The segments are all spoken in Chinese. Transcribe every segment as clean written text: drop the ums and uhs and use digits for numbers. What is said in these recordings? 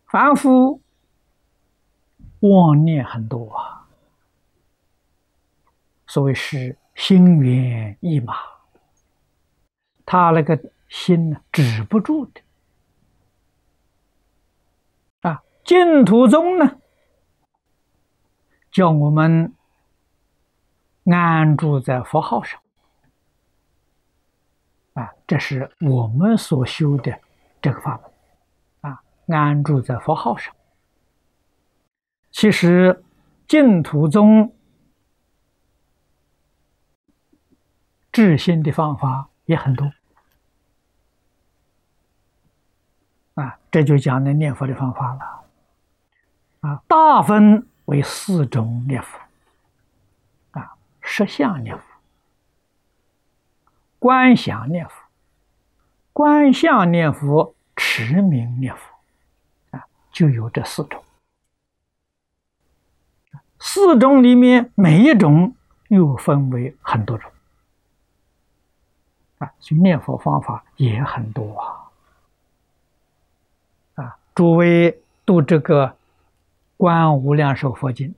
凡夫妄念很多啊，所谓是心猿意马，他那个心止不住的啊。净土宗呢，叫我们安住在佛号上啊，这是我们所修的这个法门啊，安住在佛号上。其实净土宗治心的方法也很多啊，这就讲的念佛的方法了啊，大分为4种念佛啊：实相念佛、观想念佛、观相念佛、持名念佛啊，就有这4种。4种里面每一种又分为很多种啊，所以念佛方法也很多啊。诸位读这个《观无量寿佛经》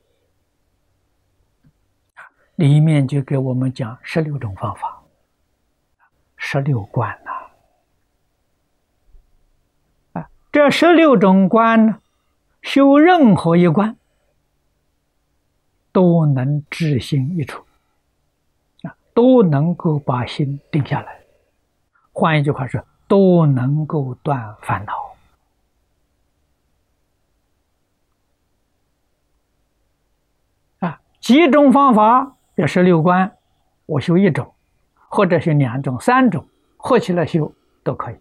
里面就给我们讲16种方法，16观啊，这16种观呢，修任何一观都能治心一处啊，都能够把心定下来。换一句话说，都能够断烦恼啊。几种方法也是16观，我修1种，或者是2种、3种，合起来修都可以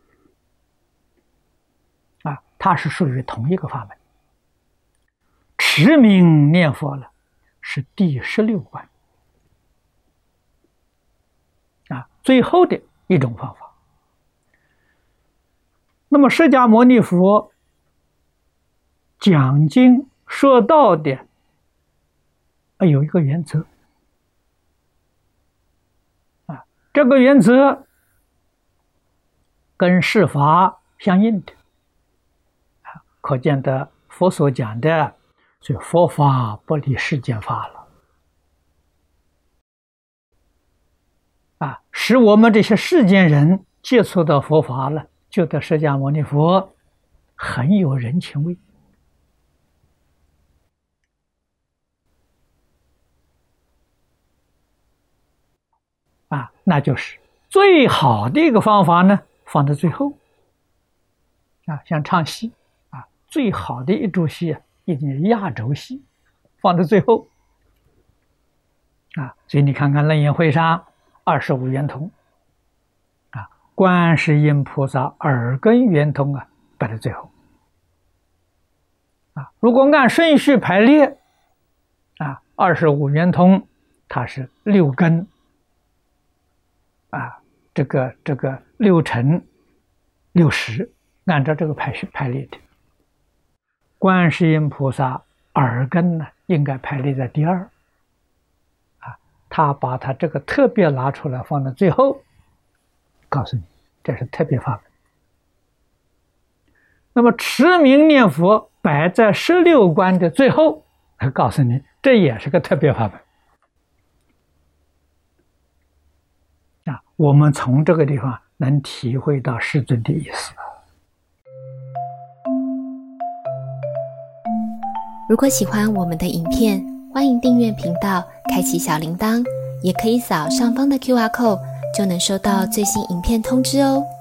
啊。它是属于同一个法门。持名念佛了，是第16观啊，最后的一种方法。那么释迦牟尼佛讲经说道的有一个原则啊，这个原则跟世法相应的啊，可见的佛所讲的，所以佛法不离世间法了啊，使我们这些世间人接触到佛法了，觉得释迦牟尼佛很有人情味啊，那就是最好的一个方法呢，放在最后啊，像唱戏啊，最好的一出戏一定是压轴戏，放在最后啊。所以你看看楞严会上25圆通啊，观世音菩萨耳根圆通啊，摆在最后啊。如果按顺序排列啊，25圆通它是6根啊，这个6乘60，按照这个排列的。观世音菩萨耳根呢，应该排列在第2啊，他把他这个特别拿出来放在最后，告诉你这是特别法门。那么持名念佛摆在16观的最后，告诉你这也是个特别法门啊。我们从这个地方能体会到世尊的意思。 如果喜欢我们的影片，欢迎订阅频道，开启小铃铛，也可以扫上方的 QR code，就能收到最新影片通知哦。